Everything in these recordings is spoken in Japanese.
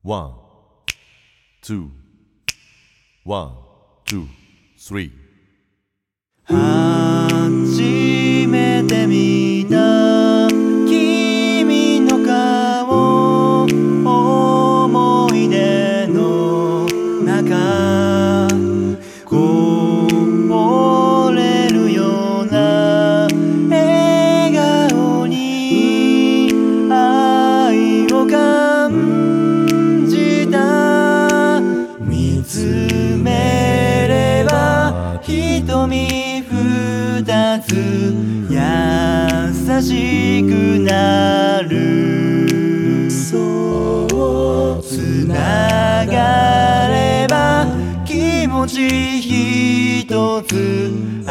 One, two, one, two, three. 初めて見た君の顔、思い出の中こぼれるような笑顔に愛を感じた。見つめれば瞳二つ優しくなる。そうつながれば気持ち一つ温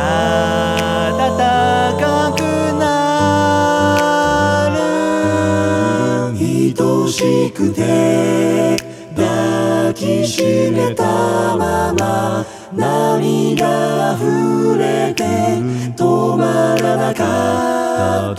かくなる。愛しくて抱きしめたまま涙溢れて止まらなかった。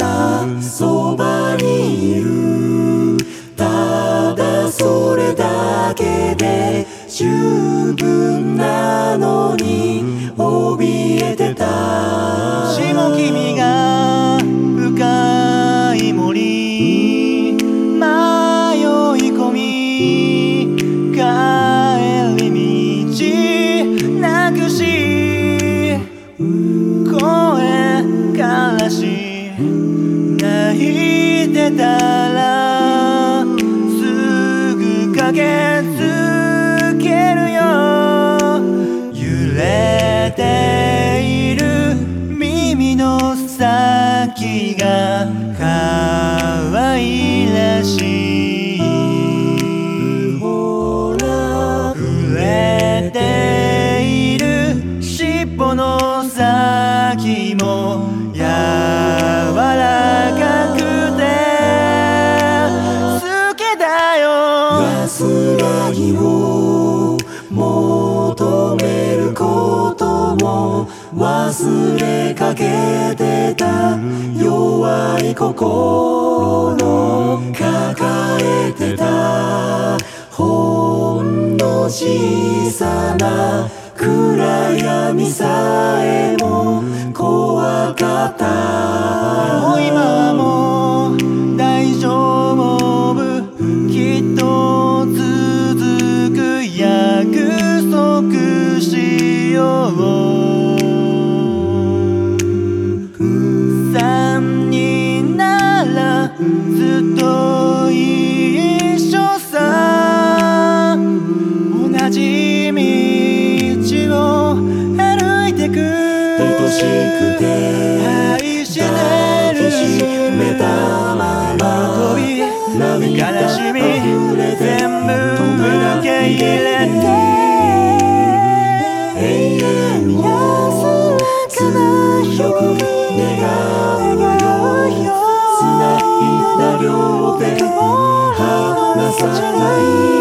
そばにいるただそれだけで十分なのに怯えてた。もしも君が深い森迷い込み帰り道なくし声からし泣いてたらすぐ駆けつけるよ。揺れている耳の先が可愛らしい。ほら触れている尻尾の先も柔らかくて好きだよ。安らぎを求めることも忘れかけてた。弱い心抱えてたほんの小さな暗闇さえも怖かった。でも今はもう大丈夫。きっと続く約束しよう。三人ならずっと一緒さ。同じ道を歩いてく。愛しくて愛してる抱きしめたまま悲しみ全部受け入れて永遠に安らかな日を願うよ。繋いだ両手離さない